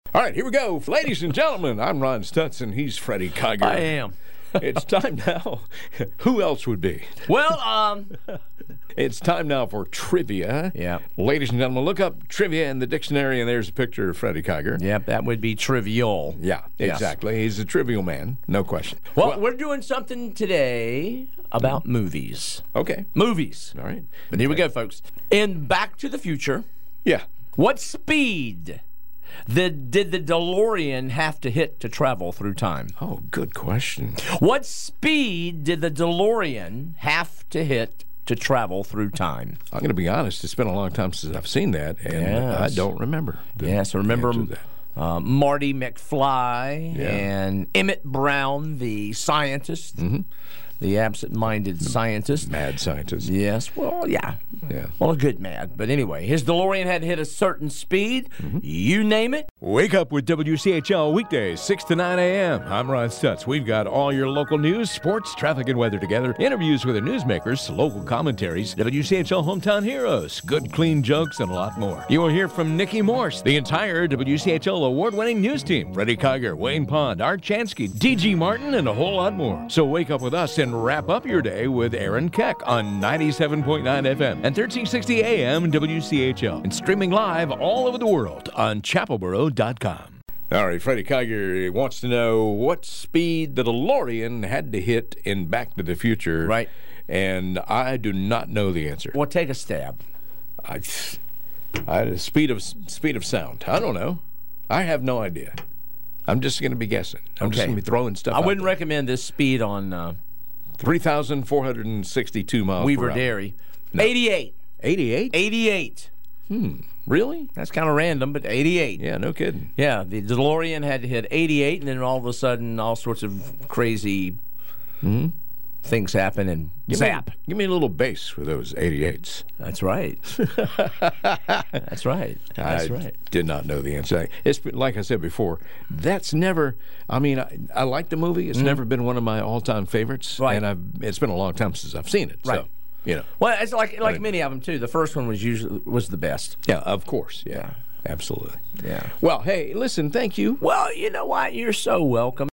All right, here we go. Ladies and gentlemen, I'm Ron Stutz, and he's Freddie Kiger. I am. It's time now. Who else would be? Well, It's time now for trivia. Yeah. Ladies and gentlemen, look up trivia in the dictionary, and there's a picture of Freddie Kiger. Yep, that would be trivial. Yeah, Yes. exactly. He's a trivial man, no question. Well, we're doing something today about movies. Okay. Movies. All right. But here we go, folks. In Back to the Future, Yeah. what speed did the DeLorean have to hit to travel through time? Oh, good question. What speed did the DeLorean have to hit to travel through time? I'm going to be honest. It's been a long time since I've seen that, and Yes. I don't remember. Yes, I remember answer to that. Marty McFly Yeah. and Emmett Brown, the scientist, the absent-minded scientist. Mad scientist. Yes, well, yeah. Yeah. Well, a good mad. But anyway, his DeLorean had to hit a certain speed. You name it. Wake up with WCHL weekdays, 6 to 9 a.m. I'm Ron Stutz. We've got all your local news, sports, traffic, and weather together, interviews with the newsmakers, local commentaries, WCHL hometown heroes, good, clean jokes, and a lot more. You will hear from Nikki Morse, the entire WCHL award-winning news team, Freddie Kiger, Wayne Pond, Art Chansky, D.G. Martin, and a whole lot more. So wake up with us and wrap up your day with Aaron Keck on 97.9 FM and 1360 AM WCHL, and streaming live all over the world on chapelboro.com. All right, Freddie Kiger wants to know what speed the DeLorean had to hit in Back to the Future. Right. And I do not know the answer. Well, take a stab. I speed of sound. I don't know. I have no idea. I'm just going to be guessing. I'm just Okay. going to be throwing stuff I out wouldn't there. recommend this speed on 3,462 miles Weaver per hour. Dairy. No. 88. 88? 88. Really? That's kind of random, but 88. Yeah, no kidding. Yeah, the DeLorean had to hit 88, and then all of a sudden, all sorts of crazy things happen, and zap. Give me a little bass for those 88s. That's right. That's right. That's I right. did not know the answer. It's like I said before, that's never, I like the movie. It's never been one of my all-time favorites. Right. And it's been a long time since I've seen it. Right. So, you know. Well, it's like many of them too. The first one was the best. Yeah, of course. Yeah, absolutely. Yeah. Well, hey, listen, thank you. Well, you know what? You're so welcome.